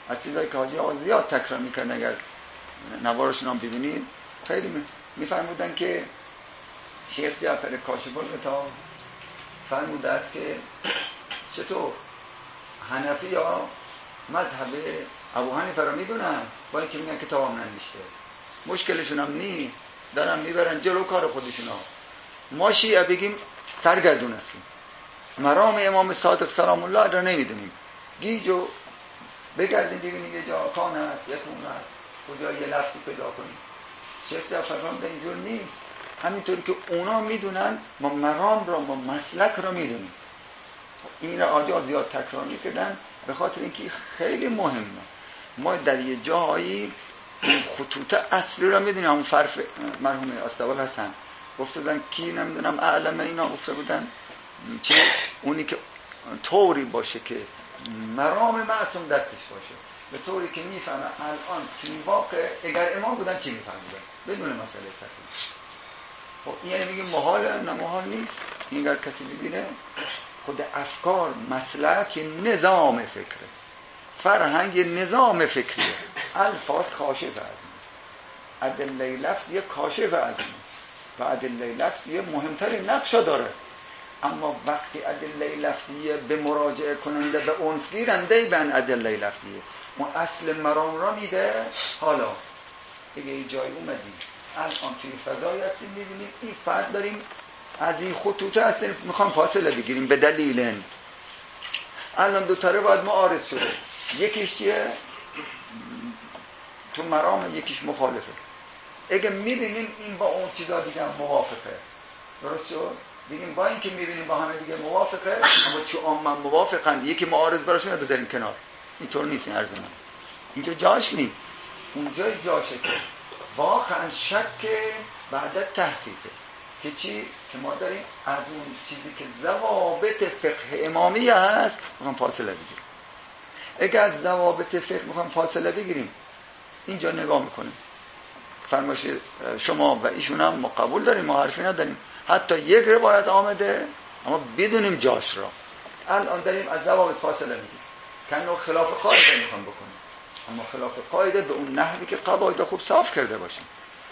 [SPEAKER 1] از چیزایی که حاجی آقا زیاد تکرار میکردن، اگر نوارشون هم ببینید خیلی میفرمودن که شیخ جعفر کاشف الغطا فرموده است که چطور حنفی ها مذهب ابو حنیفه رو میدونن با اینکه میگن کتاب هم ننوشته، مشکلشون هم نی، دارن میبرن جلو کار خودشون ها. ما شیعه بگیم سرگردون هستیم، مرام امام صادق سلام الله را نمیدونیم، گیجو بگردیم ببینیم یه جا کان هست یه خون هست کجا یه لفظی پیدا کنیم. شیخ جعفر فرموده اینجور نیست، همینطوری که اونا میدونن ما مرام را ما مسلک را میدونیم. این را آجا زیاد تکرار میکردن به خاطر اینکه خیلی مهمه. ما در یه جایی خطوط اصلی را میدونیم. همون فرف مرحوم استوال هستن گفته بودن کی نمیدونم اعلم اینا گفته بودن چه اونی که طوری باشه که مرام معصوم دستش باشه، به طوری که میفهمه الان که این واقع اگر امام بودن چی میفهمیدن بدون مسئله تکلیف. خب این یعنی میگه محاله؟ نه محال نیست. این اگر کسی ببینه خود افکار مسلک نظام فکره، فرهنگ نظام فکریه، الفاظ کاشف از این، ادله لفظ یه کاشف از این و ادله لفظ یه مهمتر نقشا داره. اما وقتی ادله لفظیه به مراجعه کننده به اونس گیرنده به ادله لفظیه اون اصل مرام را میده. حالا دیگه یه جای اومدیم الان توی فضایی هستیم میبینیم این فرد داریم از این خطوطه هستیم میخوام فاصله بگیریم به دلیل الان دو طرف باید معارض شده، یکیش چیه تو مرام یکیش مخالفه. اگه میبینیم این با اون چیزا دیگه موافقه، درست شد؟ بگیم با این که میبینیم با همه دیگه موافقه اما چون من موافقن یکی معارض براشون بذاریم کنار. اینطور نیست این عرض من. اینجا جاش نیست. اونجا جاشه که واقعا شک بعد تحقیقه که چی؟ که ما داریم از اون چیزی که ضوابط فقه امامی هست میخوام فاصله بگیریم. اگر از ضوابط فقه میخوام فاصله بگیریم اینجا نگاه میکنیم فرمایش شما و ایشون هم ما قبول داریم، ما حرفی نداریم، حتی یک روایت آمده اما بدونیم جاش را. الان داریم از ضوابط فاصله میگیریم کنو خلاف قاعده میخوام بکنیم، اما خلاف قاعده به اون نحوی که قواعد خوب صاف کرده باشیم.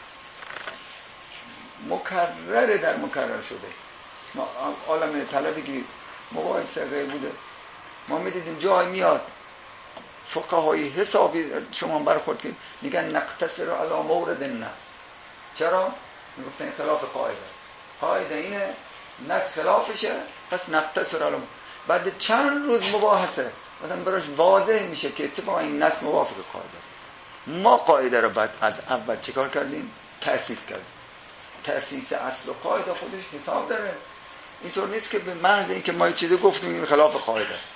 [SPEAKER 1] مکرر در مکرر شده. ما عالم طلبگی مباحثه غیر بوده، ما میدیدیم جای میاد فقهای حسابی شما برخورد کنید میگن نقتصر علی مورد النص. چرا؟ میگفتن خلاف قاعده اینه، نص خلافشه، پس نقتصر علی. بعد چند روز مباحثه مثلا براش واضح میشه که اتفاقا این نص موافق قاعده است. ما قاعده رو بعد از اول چیکار کردیم؟ تأسیس کردیم. تأسیس اصل و قاعده خودش حساب داره. اینطور نیست که به محض اینکه ما یه چیزی گفتیم این خلاف قاعده است.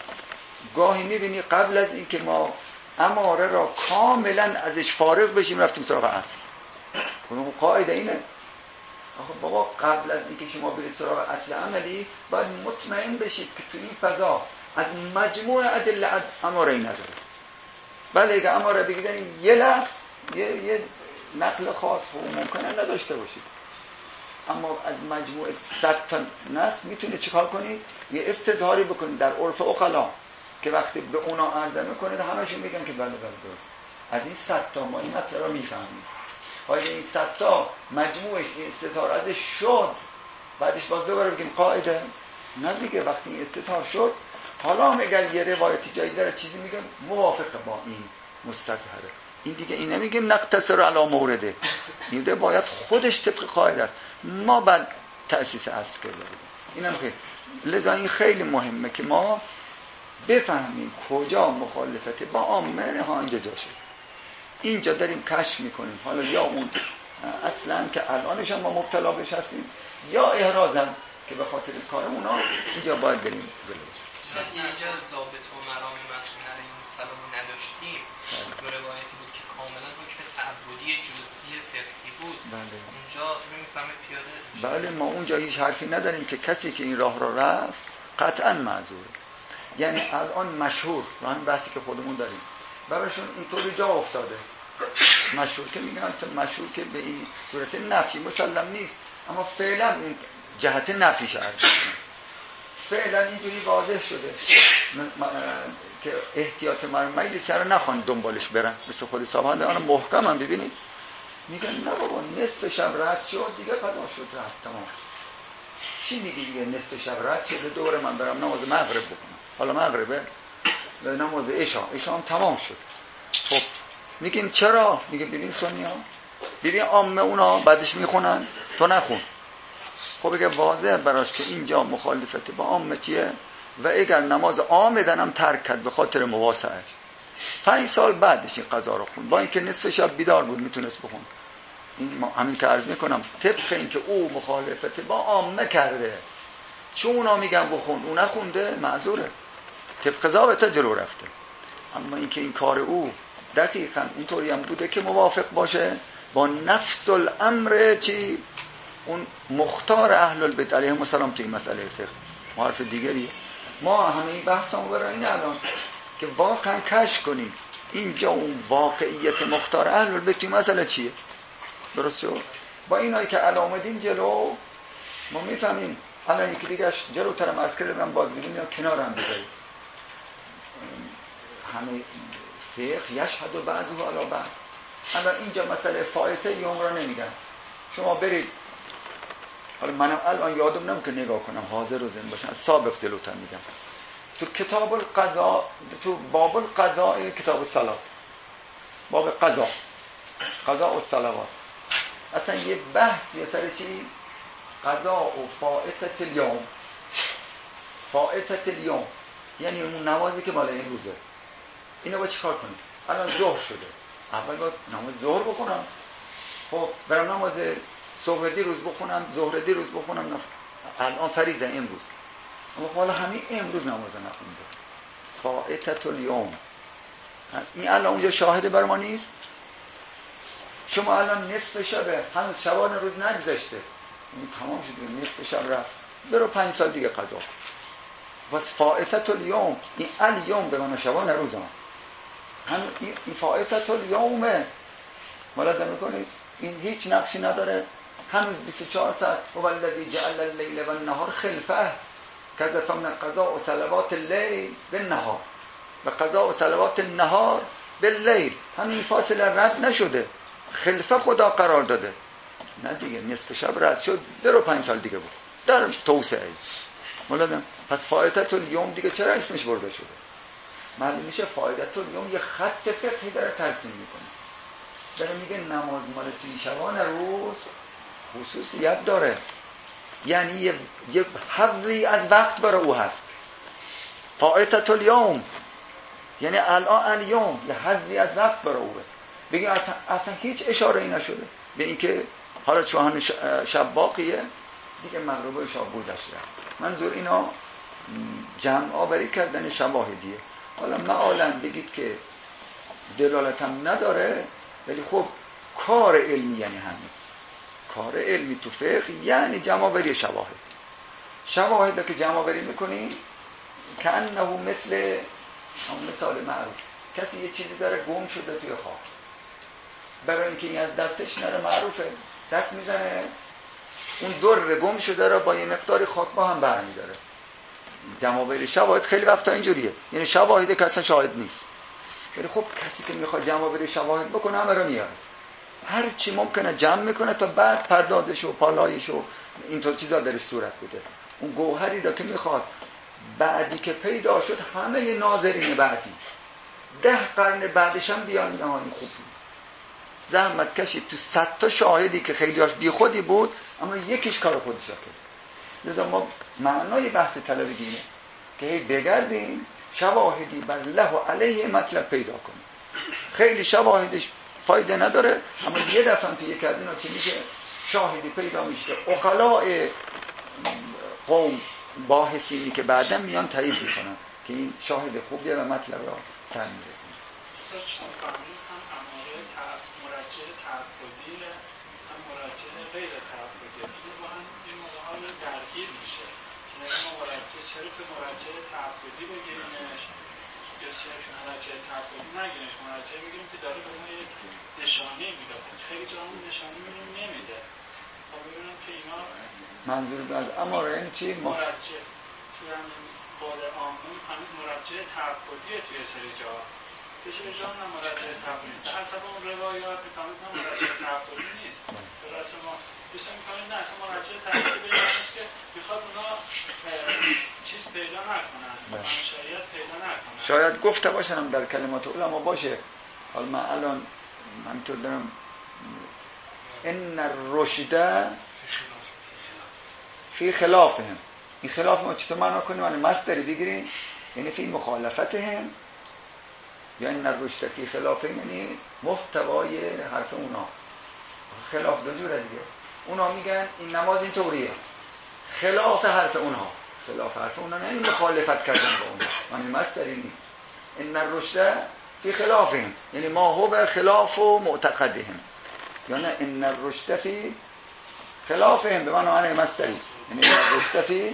[SPEAKER 1] گاهی میبینی قبل از اینکه ما اماره را کاملا ازش فارغ بشیم رفتیم سراغ اصل. اون قاعده اینه. آخه بابا قبل از اینکه شما برید سراغ اصل عملی باید مطمئن بشید که تو این فضا از مجموع ادله اماره ای نداره. بله اگه اماره بگیرن یه لفظ یه نقل خاص و ممکنه نداشته باشید، اما از مجموع 100 تا نص میتونه چیکار کنید؟ یه استظهاری بکنید در عرف عقلا که وقتی به اونا عرضه میکنید همشون میگن که بله درست. از این 100 تا ما این مطلب رو میفهمیم. حالا این 100 تا مجموعش این استظهار ازش شد، بعدش باز دوباره بگیم قاعده نه دیگه. وقتی این استظهار شد حالا هم اگر یه روایتی جایی داره چیزی میگن موافقه با این مستظهره، این دیگه این نمیگیم نقتصر علی مورده، این باید خودش طبق قاعده است. ما بعد تأسیس اصل کرده بودیم. اینم خیلی لذا این خیلی مهمه که ما بفهمیم کجا مخالفت با عامه ها اینجا جاشه. اینجا داریم کشف میکنیم. حالا یا اون اصلا که الانش هم ما مبتلا بهش هستیم یا احرازم که به خاطر کار اونا اینجا باید بریم جلو.
[SPEAKER 2] اینجا ضابط و مرام معصوم علیه السلام نداشتیم. دو روایتی بود که کاملا حکم تعبدی جزئی فقهی بود.
[SPEAKER 1] بله.
[SPEAKER 2] اونجا میفهمه پیاده.
[SPEAKER 1] بله ما اونجا هیچ حرفی نداریم که کسی که این راه را رفت قطعا معذوره. یعنی الان مشهور و همین بحثی که خودمون داریم براشون اینطوری جا افتاده. مشهور که میگن مشهور که به این صورت نفی مسلم نیست، اما فعلا این جهت نفیش عرض فعلا اینجوری واضح شده که احتیاط مرمایی چرا نخوان دنبالش برن، مثل خود صاحبان آن محکم هم ببینید میگن نه بابا نصف شب رد شد دیگه قضا شد رد تمام. چی میگی دیگه نصف شب رد شد دور من برم نماز مغرب بکنم، حالا مغربه نماز عشا هم تمام شد. خب میگیم چرا؟ میگه ببین سنیا ببین عامه اونا بعدش میخونن تو نخون. خب بگه واضح براش که اینجا مخالفت با عامه چیه و اگر نماز عامدن هم ترک کرد به خاطر مواسعه 5 سال بعدش این قضا رو خون، با اینکه نصف شب بیدار بود میتونست بخون. این همین که عرض میکنم طبق این که او مخالفت با عامه کرده چون اونا میگن بخون او نخونده معذوره، طبق ضابط جلو رفته. اما اینکه این کار او دقیقاً اینطوری هم بوده که موافق باشه با نفس الامر چی اون مختار اهل البیت علیهم السلام توی مسئله فقه. معرف دیگری ما همه این بحثمون برای این الان که واقعا کشف کنیم اینجا اون واقعیت مختار اهل البیت توی مسئله چیه. درست شد؟ با اینایی که الان اومدیم جلو ما میفهمیم. الان یکی دیگه جلوترم از کلمم باز میگیم یا کنار هم بذاریم همه فقه یشهد و بعضو علا بعض. الان اینجا مسئله فائته یوم را نمیگن، شما برید. حالا منم الان یادم نمیاد که نگاه کنم حاضر و ذهن باشم، از سابق جلوتر میگم. تو کتاب القضا تو باب القضاء کتاب الصلات باب قضاء الصلوات اصلا یه بحثی سر چی قضاء و فائتة اليوم یعنی اون نمازی که مال این روزه اینو با چی کار کنیم؟ الان ظهر شده اول باید نماز ظهر بخونم، خب برم نماز صبح دیروز بخونم ظهر دیروز بخونم الان فریضه امروز، اما حالا همین امروز نماز نخونده فائتة اليوم. این الان اونجا شاهده بر ما نیست. شما الان نصف شبه هنوز شبان روز نگذشته این تمام شده نصف شب رفت برو 5 سال دیگه قضا کن. بس فائتة اليوم این الیوم به من شبان روز هم این فائتة اليومه ملاحظه میکنید این هیچ نقشی نداره. هنوز 24 ساعت هو الذی جعل اللیل و النهار خلفه کذا من قضاء و صلوات اللیل بالنهار و قضاء و صلوات النهار باللیل. همین فاصله رد نشده، خلفه خدا قرار داده. نه دیگه نصف شب رد شد برو 5 سال دیگه بود در توسعه. مولانا پس فائدة الیوم دیگه چرا اسمش برده شده؟ معلوم میشه فائدة الیوم یه خط فقهی داره ترسیم میکنه، داره میگه نماز مال توی شبان روز خصوصیت داره، یعنی یه حظی از وقت برای او هست. فائدة الیوم یعنی الیوم یه حظی از وقت برای اوه. بگیم اصلا هیچ اشاره ای نشده به اینکه حالا چون شب باقیه دیگه مغرب و شب گذشته. منظور اینا جمع آوری کردن شواهدیه. حالا معالاً بگید که دلالت هم نداره ولی خب کار علمی یعنی همین کار علمی تو فقه یعنی جمع آوری شواهد که جمع آوری میکنی که انه مثل مثال معروف کسی یه چیزی داره گم شده توی خاک، برای اینکه این از دستش نره معروفه دست میزنه اون در گم شده رو با یه مقدار خاک با هم برمی‌داره. جمع شواهد خیلی وقتا اینجوریه، یعنی شواهد که اصلا شاهد نیست ولی خب کسی که میخواد جمع شواهد بکنه همه رو میاره، هر چی ممکنه جمع میکنه تا بعد پردازش و پالایش و اینطور چیزا درش صورت بده. اون گوهری را که میخواد بعدی که پیدا شد همه ناظرین بعدی 10 قرن بعدش هم بیان نهانی خوب زحمت کشید تو 100 تا شاهدی که خیلیاش بی خودی بود اما یکیش کار خودش کرد. لذا ما معنای بحث طلبگی اینه که هی بگردیم شواهدی بر له و علیه مطلب پیدا کنیم. خیلی شواهدش فایده نداره اما یه دفعه تو یک از اینا چی میشه شاهدی پیدا میشه عقلاء قوم باحثینی که بعداً میان تایید میکنن که این شاهد خوبیه و مطلب را سر میرسیم.
[SPEAKER 6] مرجع تعبدی هم مرجع غیر تعبدی این با هم این موضوع درگیر میشه. یعنی ما مرجع صرف مرجع تعبدی بگیریمش یا صرف مرجع تعبدی نگیریمش. مرجع میگیم که داره به ما یک نشانه میده، خیلی جا همون نشانه میگیم نمیده. خب ببینم که اینا
[SPEAKER 1] منظور از اماره این چی؟
[SPEAKER 6] مرجع توی همین قول عامی فهمید مرجع تعبدیه توی سری جا، توی سری جا نه مرجع تعبدی، به حسب اون روایات میفهمید نه مرجع تعبدی نیست. درست ما دوست میکنید نه اصلا مرجع تعبدی به این است که میخواد اونا چیز پیدا نکنن، شاید پیدا نکنن.
[SPEAKER 1] شاید گفته باشن در کلمات علما باشه. حالا من الان همینطور دارم ان الرشد فی خلافهم. این خلاف ما چطور معنا کنیم؟ یعنی مصدری بگیریم یعنی فی مخالفتهم، یا ان الرشد فی خلافهم یعنی محتوای حرف اونا. خلاف دو جوره دیگه. اونا میگن این نماز این طوریه، خلاف حرف اونها. خلاف حرف اونها نه این مخالفت کردن با اونها، یعنی مصدری نیست. ان الرشد فی خلافهم یعنی ما هو خلاف و معتقدهم، یا نه ان الرشد فی خلافهم به معنی مصدری یعنی الرشد فی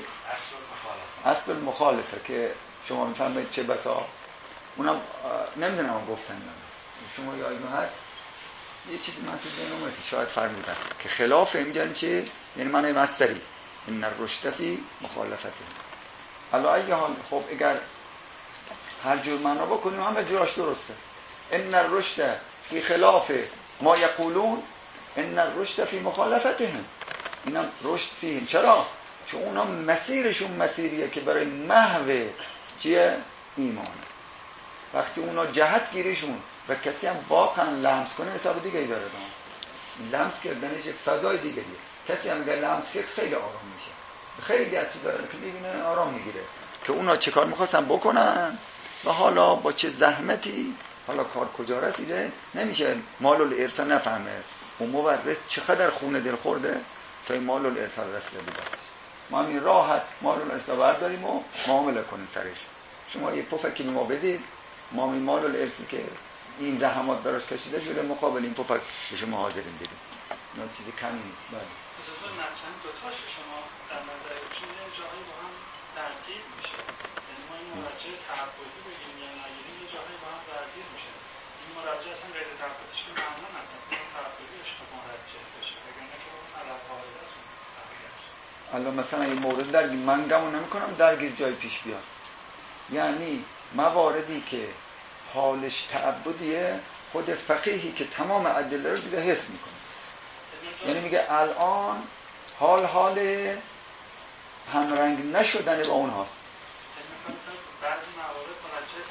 [SPEAKER 1] اصل مخالفه که شما میفهمید چه بسا اونم نمیدونم گفتن شما یادتون هست یه چیزی من تو ذهنم که شاید فرمودن که خلاف اینجا چه یعنی معنی مصدری ان الرشد فی مخالفته. حالا اگه حال خب اگر هر جور معنا بکنیم همه جورش درسته. ان الرشد فی خلاف ما یقولون ان الرشد فی مخالفتهم. اینا رشد فیهم. چرا؟ چون اونا مسیرشون مسیریه که برای محو چیه؟ ایمان. وقتی اونا جهت گیریشون و کسی هم واقعا لمس کنه حساب دیگه داره لمس کردنش فضای دیگه. کسی هم اگر لمس کرد خیلی آرام میشه. خیلی از چیزا که میبینه آرام میگیره که اونا چه کار میخواستن بکنن و حالا با چه زحمتی حالا کار کجا رسیده نمیشه. مال الارث نفهمه اون مورث چقدر خونه دل خورده تا این مال الارث رسیده بوده. ما همین راحت مال الارث برداریم و معامله کنیم سرش. شما یه پفکی ما بدید ما این مال الارثی که این زحمات براش کشیده شده مقابل این پفک به شما حاضرین بدیم. نه چیزی کمی نیست. بله
[SPEAKER 6] بسیار نقشن دوتاش شما در نظر بچین یه جاهایی با هم درگیر میشه. یعنی ما این مرجع تعبدی بگیم یا نگیریم یه جاهایی با هم درگیر میشه. این مرجع اصلا غیر تعبدیش که معنا نداره. این تعبدیش که مرجع بشه. بگنه که اون علم قاعده است.
[SPEAKER 1] الان مثلا این مورد درگیر من گمون نمی‌کنم درگیر جای پیش بیاد. یعنی مواردی که حالش تعبدیه خود فقیهی که تمام ادله رو دیگه حس میکنه. یعنی میگه الان حال همرنگ نشدن با اون هاست.
[SPEAKER 6] بعضی موارد مرجع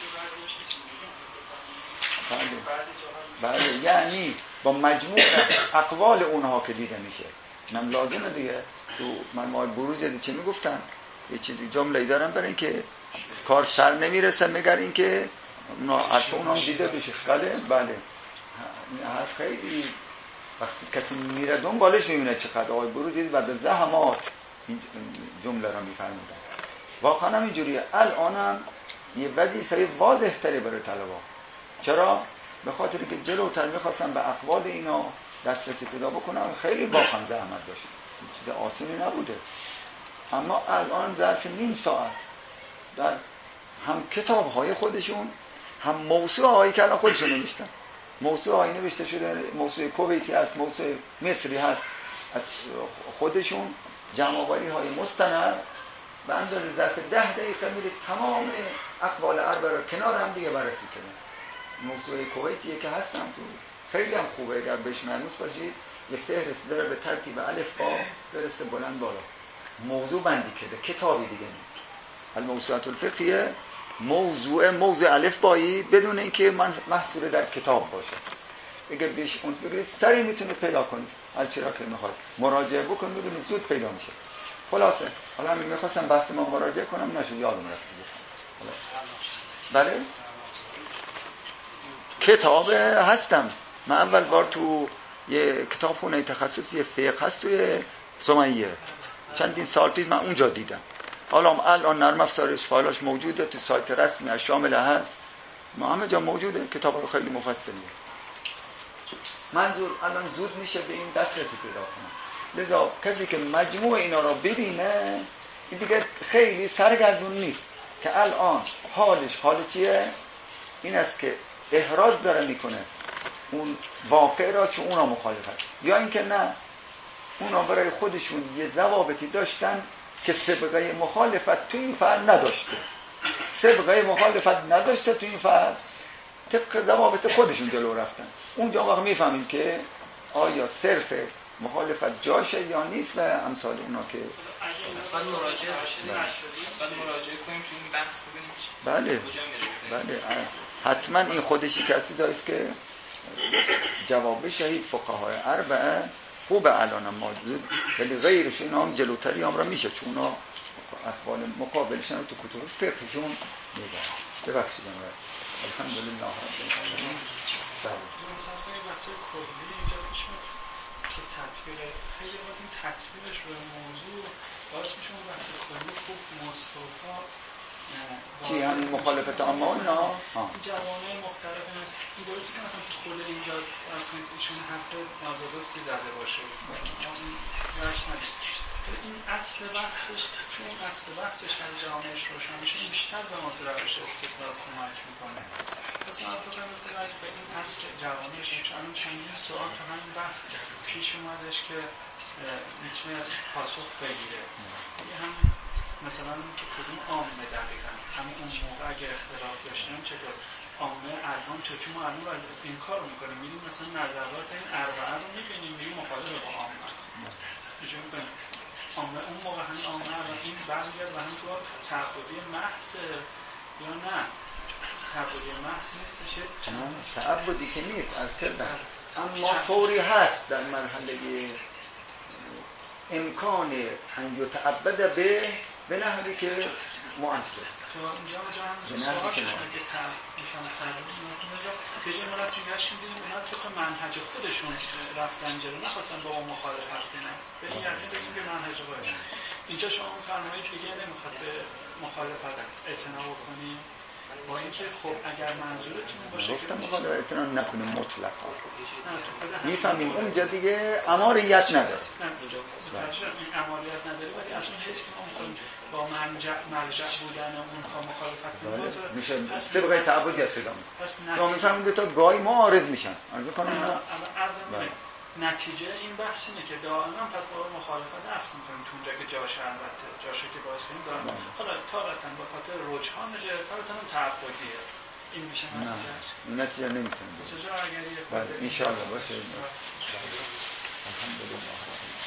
[SPEAKER 6] تعبدی بعضی
[SPEAKER 1] بله یعنی با مجموع اقوال اونها که دیده میشه. اینم لازمه دیگه. تو منمای بروج دیگه چه میگفتن؟ یه چیزی جمله‌ای دارن برای اینکه کار سر نمیرسه مگر اینکه اونا دیده بشه. بله حرف خیلی وقتی کسی میره دنبالش میبینه چقدر. آقای برو دید بعد زحمات این جمله را میفرمودن. واقعا هم اینجوریه. الانم یه وظیفه واضح تری برای طلبا. چرا؟ به خاطر که جلوتر میخواستن به اقوال اینا دسترسی پیدا بکنن. خیلی واقعا زحمت داشت. چیز آسونی نبوده. اما الان ظرف نیم ساعت در هم کتاب‌های خودشون هم موسوعه‌هایی که الان خودشون نوشتن. موسوعه‌ای نوشته شده، موسوعه کویتی هست، موسوعه مصری هست، از خودشون جمع‌آوری‌های مستند به اندازه ظرف 10 دقیقه میره تمام اقوال اربعه رو کنار هم دیگه بررسی کنه. موسوعه کویتیه که هستن تو خیلی هم خوبه. اگر بهش معنوس باشید یه فهرست داره به ترتیب الف با برسه بلند بالا. موضوع بندی کرده، کتابی دیگه نیست. الموسوعه الفقهیه موضوع الف بایی بدون اینکه محصور در کتاب باشه. اگر بهش اون بگیرید سری میتونه پیدا کنید. هر چرا که میخواد مراجعه بکنید میبینید زود پیدا میشه. خلاصه حالا من میخواستم بحث ما مراجعه کنم نشد یادم رفت. بله کتاب هستم. من اول بار تو یه کتابخونه تخصصی فقه هست توی سمیه چندین سال پیش من اونجا دیدم. حالا الان نرم افزارش فایلاش موجوده تو سایت رسمی شامل هست. ما همه جا موجوده. کتاب خیلی مفصلیه. منظور الان زود میشه به این دسترسی پیدا کنه. لذا کسی که مجموع اینا رو ببینه این دیگه خیلی سرگردون نیست که الان حال چیه؟ این است که احراز داره میکنه اون واقع را چون اونا مخالفت، یا اینکه نه اونا برای خودشون یه ضوابطی داشتن که سابقه مخالفت تو این فرد نداشته. سابقه مخالفت نداشته تو این فرد، طبق ضوابط خودشون جلو رفتن. اونجا واقعا میفهمیم که آیا صرف مخالفت جاشه یا نیست و امثال اونا که
[SPEAKER 2] بعد مراجعه کنیم تو این بحث ببینیم
[SPEAKER 1] بله حتما این خودشی کسی چیزاییست که جواب شهید فقهای اربعه خوب الان موجود، ولی غیرشون هم جلوتری هم را میشه، چون اونا اقوال مقابلشون تو کتب فقهشون میگن. ببخشید الحمدلله رب العالمین.
[SPEAKER 6] که تطبیق خیلی وقت این تطبیقش به موضوع باعث میشه اون بحث کلی خوب مصطفا
[SPEAKER 1] چی همین مخالفت عامه نه
[SPEAKER 6] جوامع مختلف هست. این باعث که مثلا خود اینجا از کنیشون حرف نادرستی زده باشه، این این اصل بحثش، چون اصل بحثش از جامعهش روشن میشه، این بیشتر به ما تو روش استدلال کمک میکنه. پس من فکر میکنم به این اصل جوامعش، چون چندین سوال تو همین بحث پیش اومدش که میتونه پاسخ بگیره. یه هم مثلا که کدوم عامه دقیقا همون اون موقع اگه اختلاف داشتن چطور عامه الان چون ما الان این کار رو میکنیم، میدیم مثلا نظرات این اربعه رو میبینیم، میگیم مخالف با عامه عامه اون موقع همین عامه این برمیگرد و هم تو تعبدی محض یا نه تعبدی محض نیستش،
[SPEAKER 1] تعبدی که نیست از کردن، اما طوری هست در مرحله امکان ان یتعبد به نحوی که مؤثر
[SPEAKER 6] تو اینجا سوال شده که میشن که جای مرد جویش میدونیم اونا طبق منهج خودشون رفتن جلو، نخواستن با اون مخالفت کنن، به این یقین رسیم که منهج باشه. اینجا شما فرمایید دیگه نمیخواد به مخالفت اعتنا کنیم، با اینکه خب اگر منظورتون باشه
[SPEAKER 1] گفتم مخالفت اعتنا نکنیم مطلقا میفهمیم اونجا دیگه اماریت نداره،
[SPEAKER 6] این اماریت نداره، ولی اصلا حس که ما میخوایم با مرجع بودن اونها مخالفت کنیم
[SPEAKER 1] میشه طبقه تعبدی هست ادامه شما میفهمید دو تا گاهی معارض میشن.
[SPEAKER 6] نتیجه این بحث اینه که دائما پس با مخالفت عکس میکنیم تو اونجا که جاشه، البته جاشه که باعث کنیم دائما حالا طاقتا به خاطر رجحان طاقتا تعبدیه این میشه
[SPEAKER 1] نتیجه نمیتونه
[SPEAKER 6] چجا اگر
[SPEAKER 1] ان شاء الله باشه. الحمدلله.